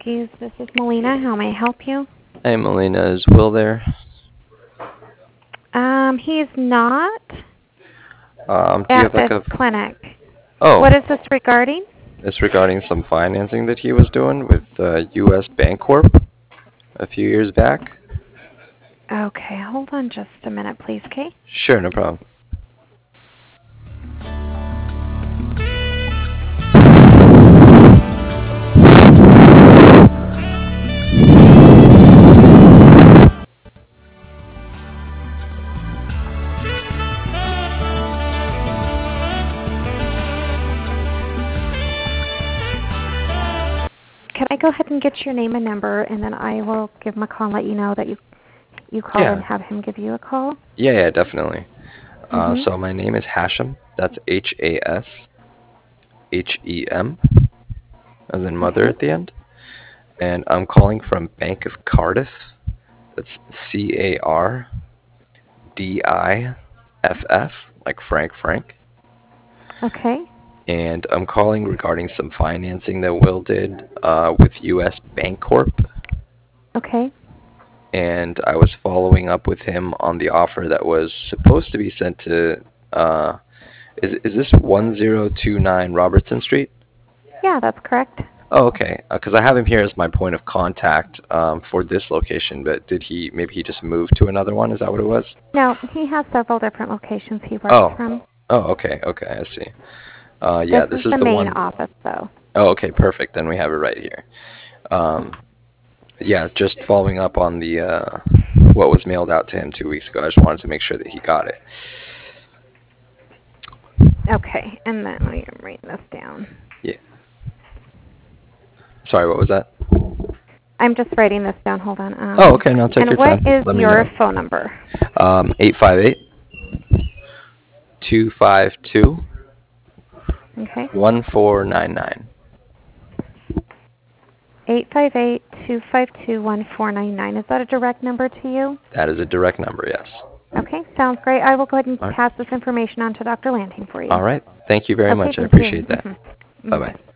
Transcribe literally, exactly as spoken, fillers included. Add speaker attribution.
Speaker 1: Technologies. This is Melina. How may I help you?
Speaker 2: Hey, Melina, is Will there?
Speaker 1: Um, he's not
Speaker 2: Um, do you
Speaker 1: at
Speaker 2: have like
Speaker 1: this
Speaker 2: a...
Speaker 1: clinic.
Speaker 2: Oh,
Speaker 1: What is this regarding?
Speaker 2: it's regarding some financing that he was doing with uh, U S Bancorp a few years back.
Speaker 1: Okay, hold on just a minute, please, Kay.
Speaker 2: Sure, no problem.
Speaker 1: Can I go ahead and get your name and number, and then I will give him a call and let you know that you you called
Speaker 2: Yeah,
Speaker 1: and have him give you a call?
Speaker 2: yeah, yeah, definitely. Uh,
Speaker 1: Mm-hmm.
Speaker 2: so my name is Hashem. That's H A S H E M, as in mother
Speaker 1: Okay.
Speaker 2: at the end. And I'm calling from Bank of Cardiff. That's C A R D I F F, like Frank Frank.
Speaker 1: Okay.
Speaker 2: And I'm calling regarding some financing that Will did uh, with U S Bancorp.
Speaker 1: Okay.
Speaker 2: And I was following up with him on the offer that was supposed to be sent to, uh, is is this one zero two nine Robertson Street?
Speaker 1: Yeah, that's correct.
Speaker 2: Oh, okay. Because I have him here as my point of contact um, for this location, but did he, maybe he just moved to another one? Is that what it was?
Speaker 1: No, he has several different locations he works
Speaker 2: Oh,
Speaker 1: from.
Speaker 2: oh, okay, okay, I see. Uh,
Speaker 1: This
Speaker 2: yeah, this
Speaker 1: is
Speaker 2: is
Speaker 1: the
Speaker 2: the
Speaker 1: main
Speaker 2: one.
Speaker 1: office, though.
Speaker 2: Oh, okay, perfect. Then we have it right here. Um, yeah, just following up on the uh, what was mailed out to him two weeks ago. I just wanted to make sure that he got it.
Speaker 1: Okay, and then let me write this down.
Speaker 2: Yeah. Sorry, what was that?
Speaker 1: I'm just writing this down. Hold on.
Speaker 2: Oh,
Speaker 1: Um,
Speaker 2: okay. Now take
Speaker 1: and
Speaker 2: your
Speaker 1: what
Speaker 2: time.
Speaker 1: is
Speaker 2: Let me
Speaker 1: your
Speaker 2: know.
Speaker 1: phone number?
Speaker 2: Um, eight five eight two five two
Speaker 1: Okay.
Speaker 2: one four nine nine.
Speaker 1: Eight five eight two five two one four nine nine. Is that a direct number to you?
Speaker 2: That is a direct number, yes.
Speaker 1: Okay, sounds great. I will go ahead and
Speaker 2: All right.
Speaker 1: pass this information on to Doctor Lanting for you.
Speaker 2: All right. Thank you very
Speaker 1: Okay,
Speaker 2: much. I
Speaker 1: thank you.
Speaker 2: appreciate that.
Speaker 1: Mm-hmm.
Speaker 2: Bye-bye.
Speaker 1: Bye.